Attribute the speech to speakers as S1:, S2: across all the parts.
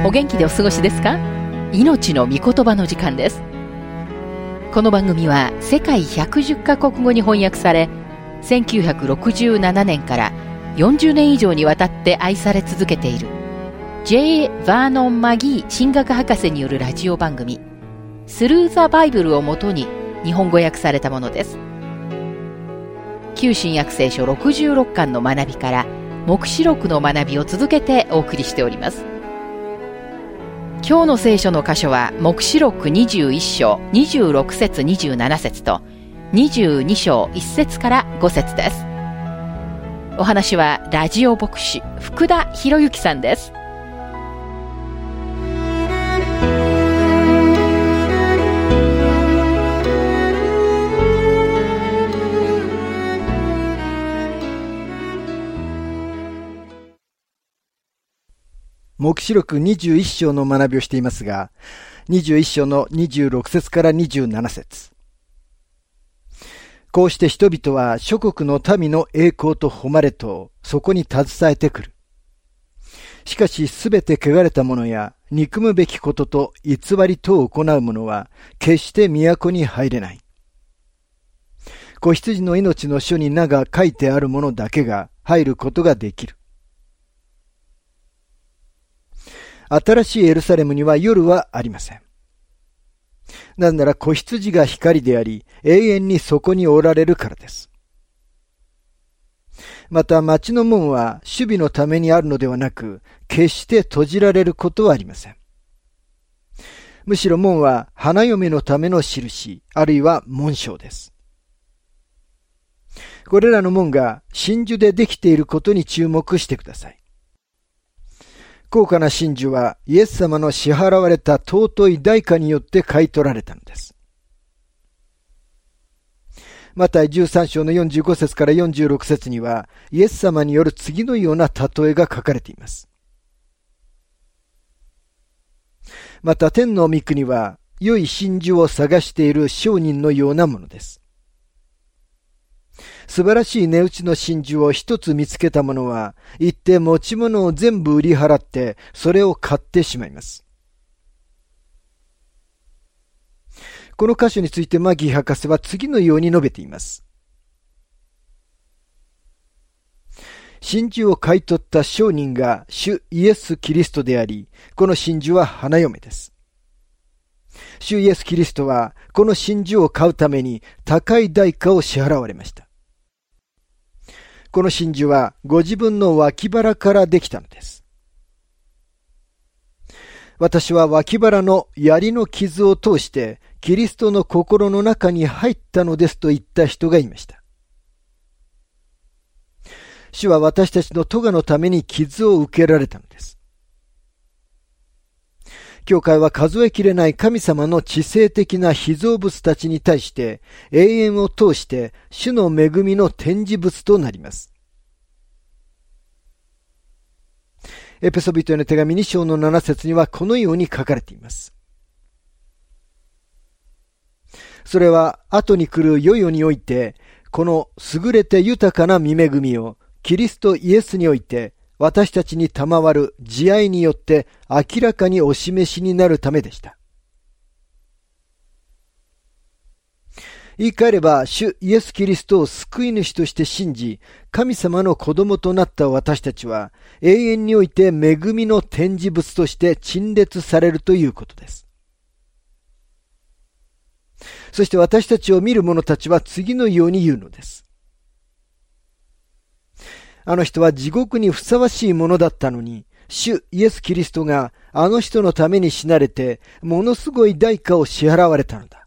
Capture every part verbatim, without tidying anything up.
S1: お元気でお過ごしですか？命の御言葉の時間です。この番組は世界ひゃくじゅっカ国語に翻訳され、せんきゅうひゃくろくじゅうななねんからよんじゅうねん以上にわたって愛され続けている ジェイ ヴァーノン・マギー神学博士によるラジオ番組スルー・ザ・バイブルをもとに日本語訳されたものです。旧新約聖書ろくじゅうろっかんの学びから黙示録の学びを続けてお送りしております。今日の聖書の箇所は黙示録にじゅういっ章にじゅうろく節にじゅうなな節とにじゅうに章いち節からご節です。お話はラジオ牧師福田博之さんです。
S2: 黙示録にじゅういっ章の学びをしていますが、にじゅういっ章のにじゅうろく節からにじゅうなな節。こうして人々は諸国の民の栄光と誉れとそこに携えてくる。しかしすべて汚れた者や憎むべきことと偽りとを行う者は決して都に入れない。子羊の命の書に名が書いてある者だけが入ることができる。新しいエルサレムには夜はありません。なぜなら子羊が光であり、永遠にそこにおられるからです。また町の門は守備のためにあるのではなく、決して閉じられることはありません。むしろ門は花嫁のための印、あるいは紋章です。これらの門が真珠でできていることに注目してください。高価な真珠はイエス様の支払われた尊い代価によって買い取られたのです。マタイじゅうさん章のよんじゅうご節からよんじゅうろく節にはイエス様による次のような例えが書かれています。また天の御国は良い真珠を探している商人のようなものです。素晴らしい値打ちの真珠を一つ見つけた者は、行って持ち物を全部売り払って、それを買ってしまいます。この箇所についてマギー博士は次のように述べています。真珠を買い取った商人が主イエス・キリストであり、この真珠は花嫁です。主イエス・キリストは、この真珠を買うために高い代価を支払われました。この真珠はご自分の脇腹からできたのです。私は脇腹の槍の傷を通してキリストの心の中に入ったのですと言った人がいました。主は私たちの咎のために傷を受けられたのです。教会は数えきれない神様の知性的な被造物たちに対して永遠を通して主の恵みの展示物となります。エペソビトへの手紙に章のなな節にはこのように書かれています。それは後に来る世々においてこの優れて豊かな御恵みをキリストイエスにおいて私たちに賜る慈愛によって明らかにお示しになるためでした。言い換えれば、主イエス・キリストを救い主として信じ、神様の子供となった私たちは、永遠において恵みの展示物として陳列されるということです。そして私たちを見る者たちは次のように言うのです。あの人は地獄にふさわしいものだったのに、主イエス・キリストがあの人のために死なれて、ものすごい代価を支払われたのだ。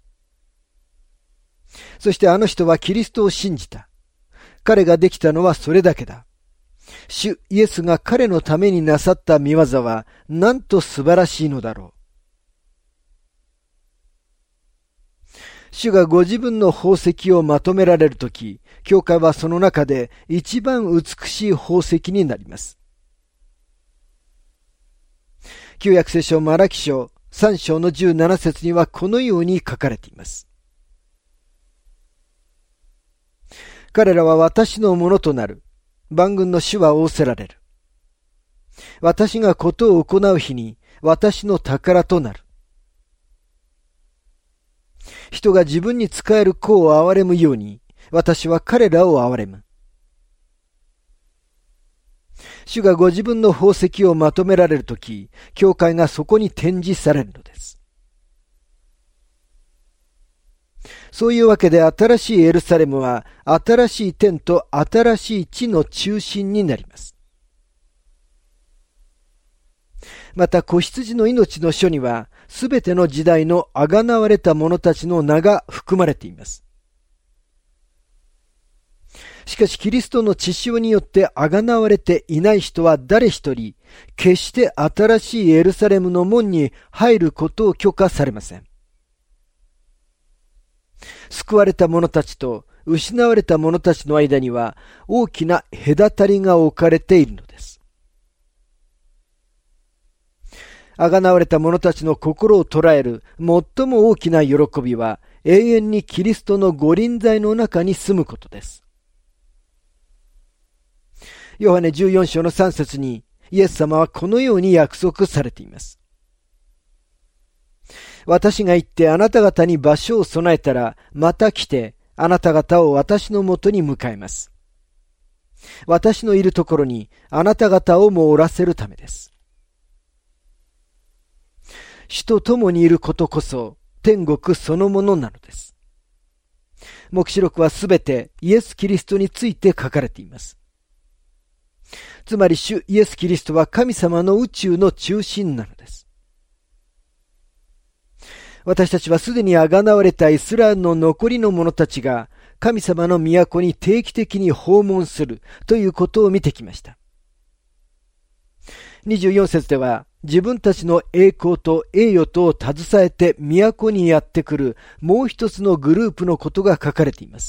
S2: そしてあの人はキリストを信じた。彼ができたのはそれだけだ。主イエスが彼のためになさった御業は、なんと素晴らしいのだろう。主がご自分の宝石をまとめられるとき、教会はその中で一番美しい宝石になります。旧約聖書マラキ書さん章のじゅうなな節にはこのように書かれています。彼らは私のものとなる。万軍の主は仰せられる。 私がことを行う日に私の宝となる。人が自分に仕える子を憐れむように、私は彼らを憐れむ。主がご自分の宝石をまとめられるとき、教会がそこに展示されるのです。そういうわけで新しいエルサレムは新しい天と新しい地の中心になります。また子羊の命の書にはすべての時代のあがなわれた者たちの名が含まれています。しかしキリストの血潮によってあがなわれていない人は誰一人決して新しいエルサレムの門に入ることを許可されません。救われた者たちと失われた者たちの間には大きな隔たりが置かれているのです。あがなわれた者たちの心を捉える最も大きな喜びは永遠にキリストの御臨在の中に住むことです。ヨハネじゅうよん章のさん節にイエス様はこのように約束されています。私が行ってあなた方に場所を備えたら、また来てあなた方を私のもとに迎えます。私のいるところにあなた方をもおらせるためです。主と共にいることこそ天国そのものなのです。黙示録はすべてイエス・キリストについて書かれています。つまり主イエス・キリストは神様の宇宙の中心なのです。私たちはすでにあがなわれたイスラエルの残りの者たちが神様の都に定期的に訪問するということを見てきました。にじゅうよん節では自分たちの栄光と栄誉とを携えて都にやってくるもう一つのグループのことが書かれています。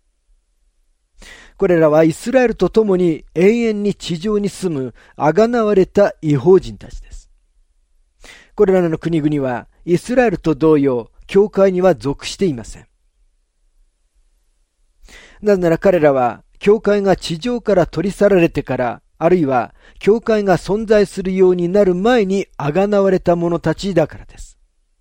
S2: これらはイスラエルと共に永遠に地上に住むあがなわれた異邦人たちです。これらの国々はイスラエルと同様、教会には属していません。なぜなら彼らは教会が地上から取り去られてから、あるいは教会が存在するようになる前にあがなわれた者たちだからです。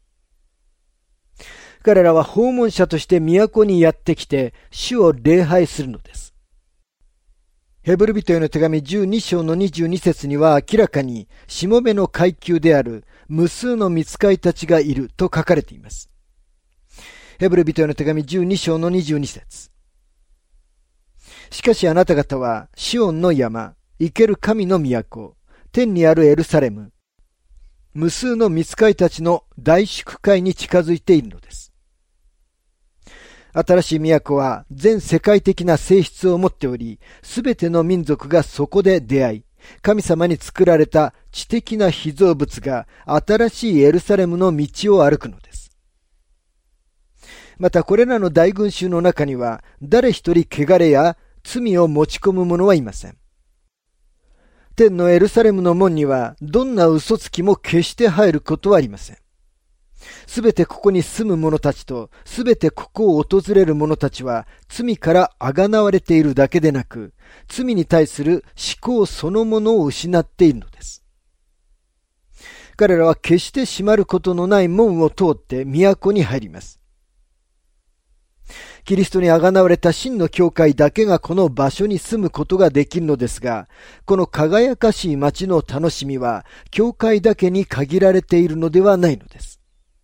S2: 彼らは訪問者として都にやってきて主を礼拝するのです。ヘブル人への手紙じゅうに章のにじゅうに節には明らかにしもべの階級である無数の御使いたちがいると書かれています。ヘブル人への手紙じゅうに章のにじゅうに節。しかしあなた方はシオンの山、生ける神の都、天にあるエルサレム、無数の御使いたちの大祝会に近づいているのです。新しい都は全世界的な性質を持っており、すべての民族がそこで出会い、神様に作られた知的な被造物が新しいエルサレムの道を歩くのです。またこれらの大群衆の中には誰一人汚れや罪を持ち込む者はいません。天のエルサレムの門にはどんな嘘つきも決して入ることはありません。すべてここに住む者たちとすべてここを訪れる者たちは罪からあがなわれているだけでなく、罪に対する思考そのものを失っているのです。彼らは決して閉まることのない門を通って都に入ります。キリストにあがなわれた真の教会だけがこの場所に住むことができるのですが、この輝かしい街の楽しみは教会だけに限られているのではないのです。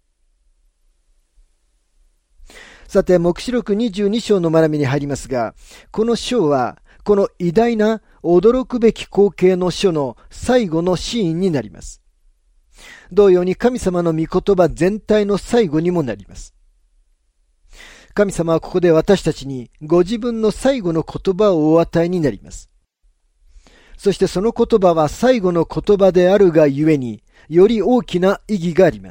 S2: さて、黙示録にじゅうに章の学びに入りますが、この章はこの偉大な驚くべき光景の書の最後のシーンになります。同様に神様の御言葉全体の最後にもなります。神様はここで私たちにご自分の最後の言葉をお与えになります。そしてその言葉は最後の言葉であるがゆえに、より大きな意義があります。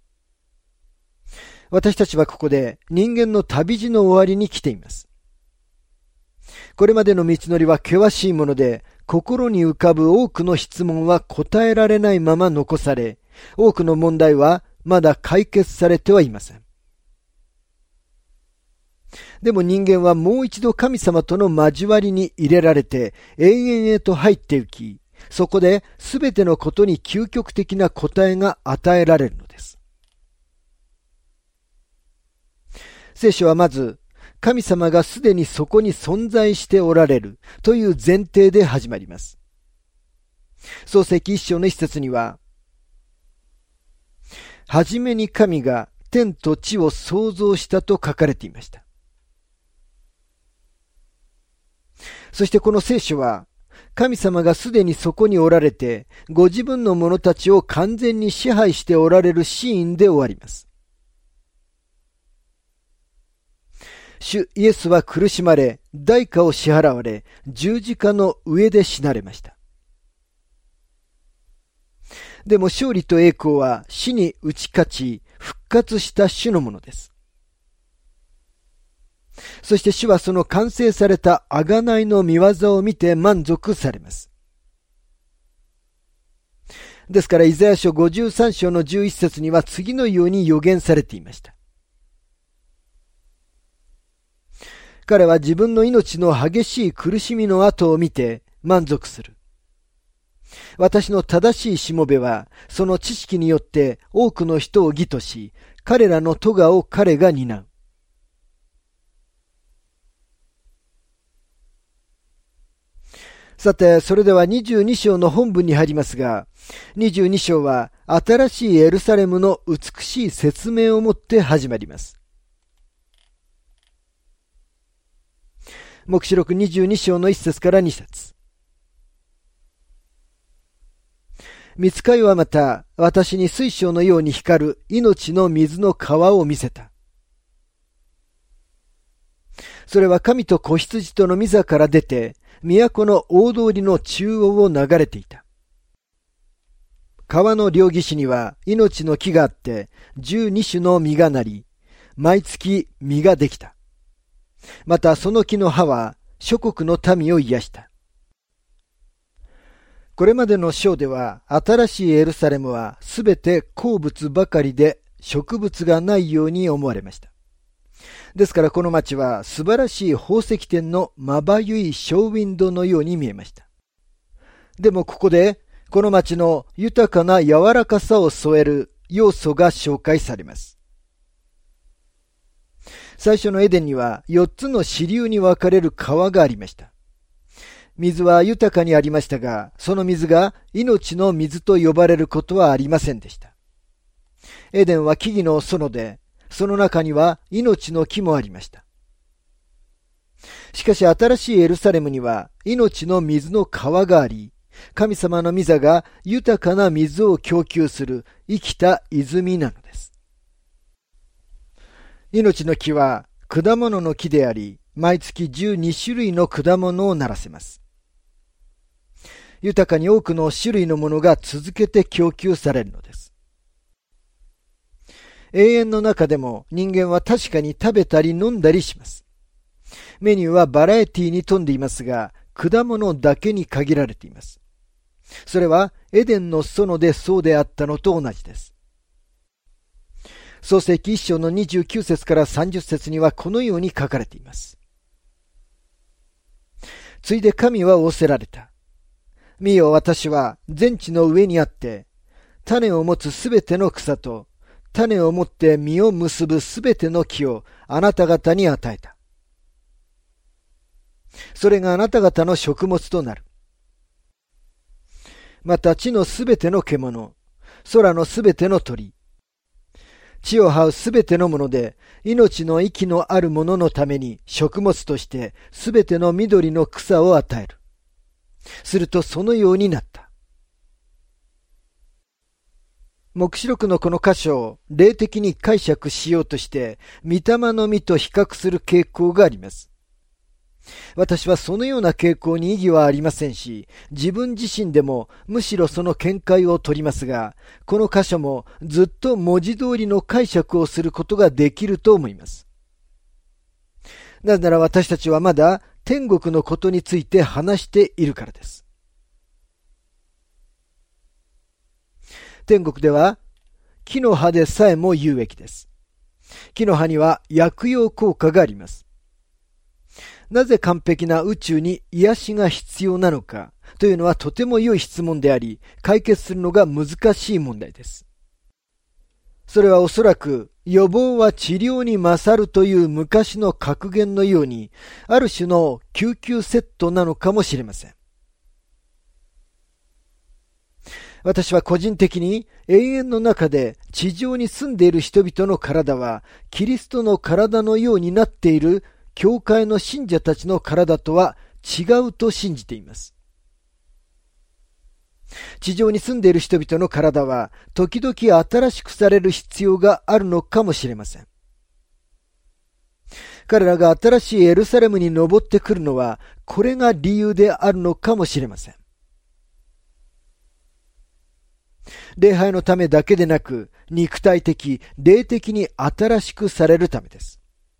S2: 私たちはここで人間の旅路の終わりに来ています。これまでの道のりは険しいもので、心に浮かぶ多くの質問は答えられないまま残され、多くの問題はまだ解決されてはいません。でも人間はもう一度神様との交わりに入れられて永遠へと入って行き、 そこで全てのことに究極的な答えが与えられるのです。聖書はまず、神様がすでにそこに存在しておられるという前提で始まります。創世記一章の一節には、はじめに神が天と地を創造したと書かれていました。そしてこの聖書は、神様がすでにそこにおられて、ご自分の者たちを完全に支配しておられるシーンで終わります。主イエスは苦しまれ、代価を支払われ、十字架の上で死なれました。でも勝利と栄光は死に打ち勝ち、復活した主のものです。そして主はその完成された贖いの御業を見て満足されます。ですからイザヤ書ごじゅうさん章のじゅういち節には次のように予言されていました。彼は自分の命の激しい苦しみの後を見て満足する。私の正しいしもべはその知識によって多くの人を義とし、彼らの咎を彼が担う。さて、それではにじゅうに章の本文に入りますが、にじゅうに章は新しいエルサレムの美しい説明をもって始まります。黙示録にじゅうに章のいち節からに節。御使いはまた私に水晶のように光る命の水の川を見せた。それは神と子羊との御座から出て、都の大通りの中央を流れていた。川の両岸には命の木があって、十二種の実がなり、毎月実ができた。またその木の葉は諸国の民を癒した。これまでの章では新しいエルサレムはすべて鉱物ばかりで植物がないように思われました。ですからこの町は素晴らしい宝石店のまばゆいショーウィンドウのように見えました。でもここでこの町の豊かな柔らかさを添える要素が紹介されます。最初のエデンにはよっつの支流に分かれる川がありました。水は豊かにありましたが、その水が命の水と呼ばれることはありませんでした。エデンは木々の園で、その中には命の木もありました。しかし新しいエルサレムには命の水の川があり、神様の御座が豊かな水を供給する生きた泉なのです。命の木は果物の木であり、毎月じゅうに種類の果物をならせます。豊かに多くの種類のものが続けて供給されるのです。永遠の中でも人間は確かに食べたり飲んだりします。メニューはバラエティに富んでいますが、果物だけに限られています。それはエデンの園でそうであったのと同じです。創世記一章のにじゅうきゅう節からさんじゅう節にはこのように書かれています。ついで神は仰せられた。見よ、私は全地の上にあって、種を持つすべての草と、種を持って実を結ぶすべての木をあなた方に与えた。それがあなた方の食物となる。また地のすべての獣、空のすべての鳥、地を這うすべてのもので、命の息のあるもののために食物としてすべての緑の草を与える。するとそのようになった。黙示録のこの箇所を霊的に解釈しようとして、御霊の実と比較する傾向があります。私はそのような傾向に異議はありませんし、自分自身でもむしろその見解を取りますが、この箇所もずっと文字通りの解釈をすることができると思います。なぜなら私たちはまだ天国のことについて話しているからです。天国では木の葉でさえも有益です。木の葉には薬用効果があります。 なぜ完璧な宇宙に癒しが必要なのかというのはとても良い質問であり、解決するのが難しい問題です。それはおそらく予防は治療に勝るという昔の格言のように、ある種の救急セットなのかもしれません。私は個人的に永遠の中で地上に住んでいる人々の体はキリストの体のようになっている教会の信者たちの体とは違うと信じています。地上に住んでいる人々の体は時々新しくされる必要があるのかもしれません。彼らが新しいエルサレムに登ってくるのはこれが理由であるのかもしれません。礼拝のためだけでなく、肉体的、霊的に新しくされるためです。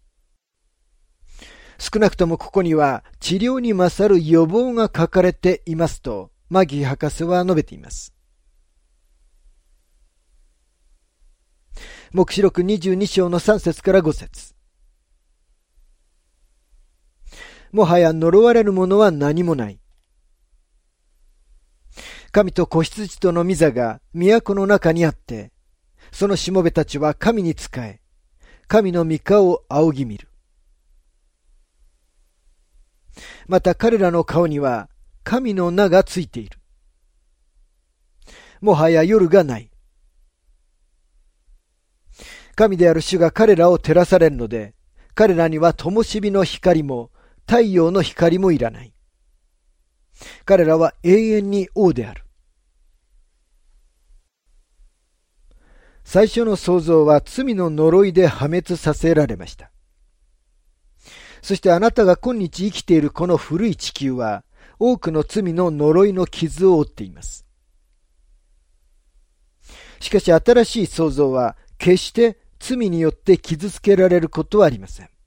S2: 少なくともここには治療に勝る予防が書かれていますと、マギー博士は述べています。黙示録にじゅうに章のさん節からご節。もはや呪われるものは何もない。神と子羊との御座が都の中にあって、そのしもべたちは神に仕え、神の御顔を仰ぎ見る。また彼らの顔には神の名がついている。もはや夜がない。神である主が彼らを照らされるので、彼らには灯火の光も太陽の光もいらない。彼らは永遠に王である。最初の創造は罪の呪いで破滅させられました。そしてあなたが今日生きているこの古い地球は多くの罪の呪いの傷を負っています。しかし新しい創造は決して罪によって傷つけられることはありません。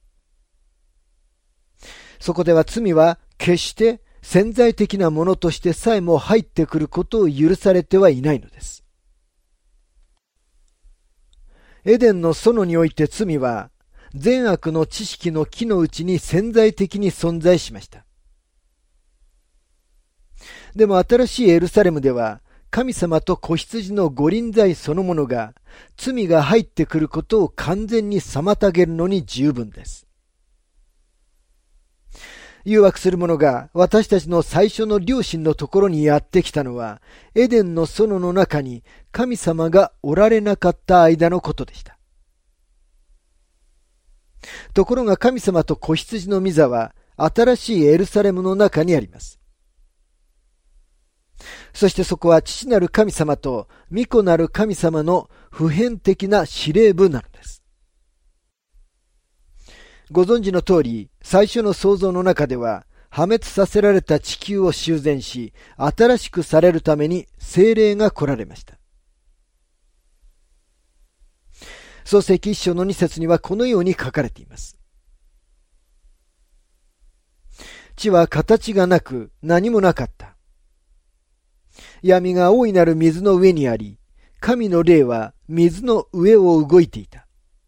S2: そこでは罪は決して潜在的なものとしてさえも入ってくることを許されてはいないのです。エデンの園において罪は善悪の知識の木のうちに潜在的に存在しました。でも新しいエルサレムでは神様と子羊の御臨在そのものが罪が入ってくることを完全に妨げるのに十分です。誘惑する者が私たちの最初の両親のところにやってきたのは、エデンの園の中に神様がおられなかった間のことでした。ところが神様と子羊の御座は新しいエルサレムの中にあります。そしてそこは父なる神様と御子なる神様の普遍的な司令部なのです。ご存知の通り、最初の創造の中では、破滅させられた地球を修繕し、新しくされるために聖霊が来られました。創世記一章の二節にはこのように書かれています。地は形がなく何もなかった。闇が大いなる水の上にあり、神の霊は水の上を動いていた。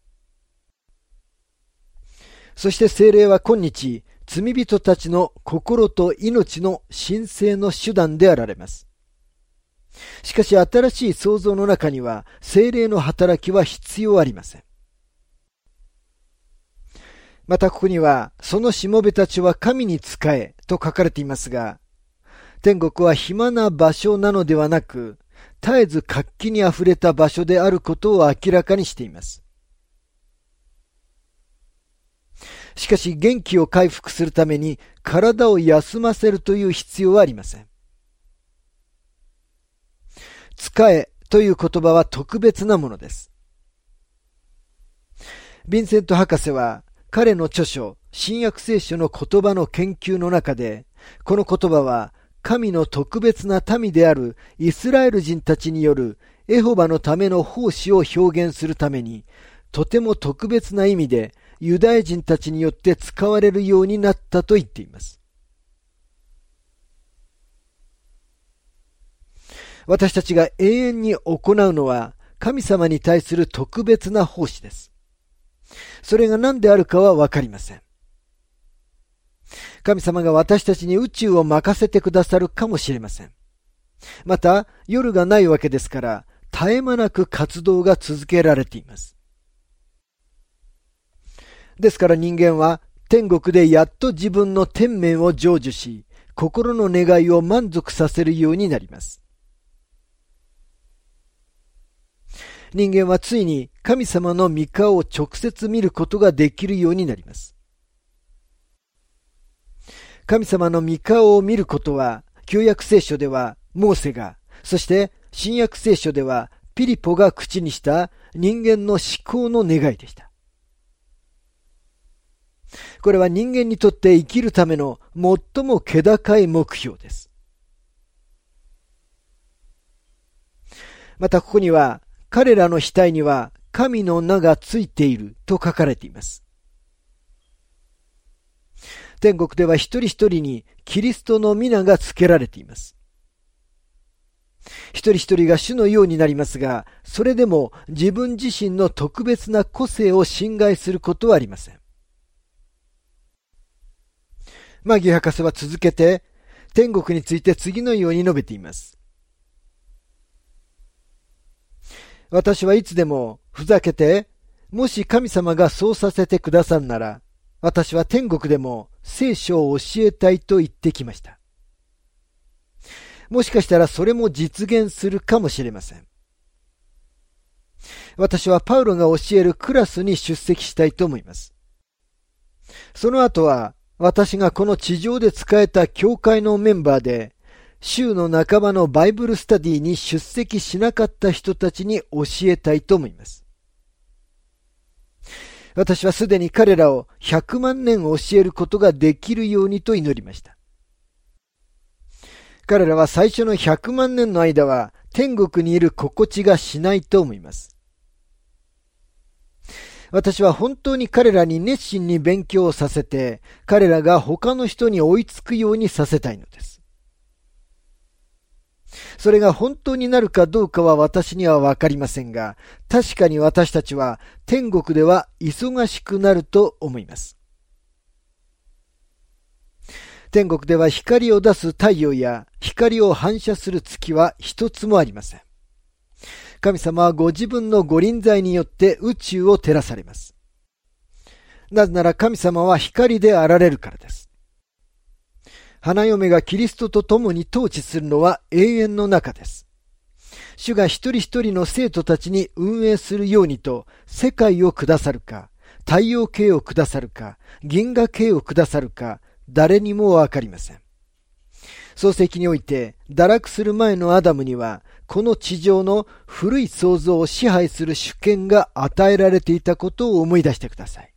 S2: そして聖霊は今日、罪人たちの心と命の神聖の手段であられます。しかし新しい創造の中には聖霊の働きは必要ありません。またここには、そのしもべたちは神に仕えと書かれていますが、天国は暇な場所なのではなく、絶えず活気にあふれた場所であることを明らかにしています。しかし元気を回復するために体を休ませるという必要はありません。使えという言葉は特別なものです。ヴィンセント博士は彼の著書新約聖書の言葉の研究の中で、この言葉は神の特別な民であるイスラエル人たちによるエホバのための奉仕を表現するために、とても特別な意味でユダヤ人たちによって使われるようになったと言っています。私たちが永遠に行うのは神様に対する特別な奉仕です。それが何であるかはわかりません。 神様が私たちに宇宙を任せてくださるかもしれません。また、夜がないわけですから、絶え間なく活動が続けられています。ですから人間は、天国でやっと自分の天命を成就し、心の願いを満足させるようになります。人間はついに神様の御顔を直接見ることができるようになります。神様の御顔を見ることは、旧約聖書ではモーセが、そして新約聖書ではピリポが口にした人間の至高の願いでした。これは人間にとって生きるための最も気高い目標です。またここには、彼らの額には神の名がついていると書かれています。天国では一人一人にキリストの皆がつけられています。一人一人が主のようになりますが、それでも自分自身の特別な個性を侵害することはありません。マギー博士は続けて、天国について次のように述べています。私はいつでもふざけて、もし神様がそうさせてくださるなら、私は天国でも聖書を教えたいと言ってきました。もしかしたらそれも実現するかもしれません。私はパウロが教えるクラスに出席したいと思います。その後は、私がこの地上で使えた教会のメンバーで、週の半ばのバイブルスタディに出席しなかった人たちに教えたいと思います。私はすでに彼らをひゃくまんねん教えることができるようにと祈りました。彼らは最初のひゃくまんねんの間は天国にいる心地がしないと思います。私は本当に彼らに熱心に勉強をさせて、彼らが他の人に追いつくようにさせたいのです。それが本当になるかどうかは私にはわかりませんが、確かに私たちは天国では忙しくなると思います。天国では光を出す太陽や光を反射する月は一つもありません。神様はご自分のご臨在によって宇宙を照らされます。なぜなら神様は光であられるからです。花嫁がキリストと共に統治するのは永遠の中です。主が一人一人の生徒たちに運営するようにと世界をくださるか、太陽系をくださるか、銀河系をくださるか、誰にもわかりません。創世記において堕落する前のアダムには、この地上の古い創造を支配する主権が与えられていたことを思い出してください。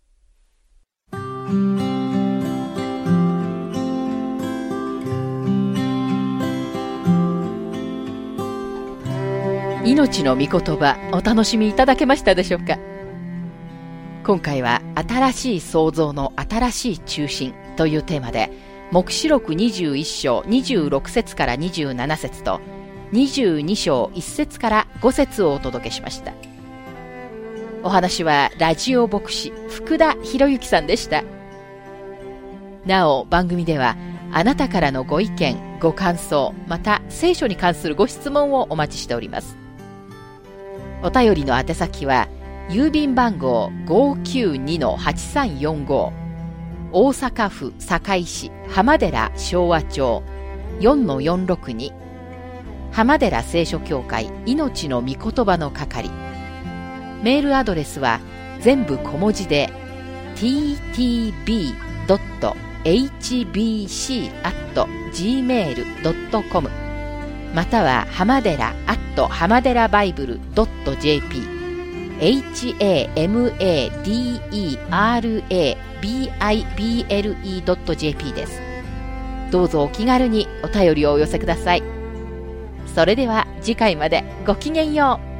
S1: 命の御言葉、お楽しみいただけましたでしょうか。今回は新しい創造の新しい中心というテーマで、黙示録にじゅういっ章にじゅうろく節からにじゅうなな節とにじゅうに章いち節からご節をお届けしました。お話はラジオ牧師福田博之さんでした。なお番組ではあなたからのご意見ご感想、また聖書に関するご質問をお待ちしております。お便りの宛先は郵便番号 ごーきゅうにのはちさんよんご、 大阪府堺市浜寺昭和町 よんのよんろくに、浜寺聖書協会命の御言葉の係。メールアドレスは全部小文字で ティーティービードットエイチビーシーアットジーメールドットコム、 または浜寺アット浜寺バイブルドットジェーピー、 エイチエーエムエーディーイーアールエービーアイビーエルイードットジェーピー です。どうぞお気軽にお便りをお寄せください。それでは次回までごきげんよう。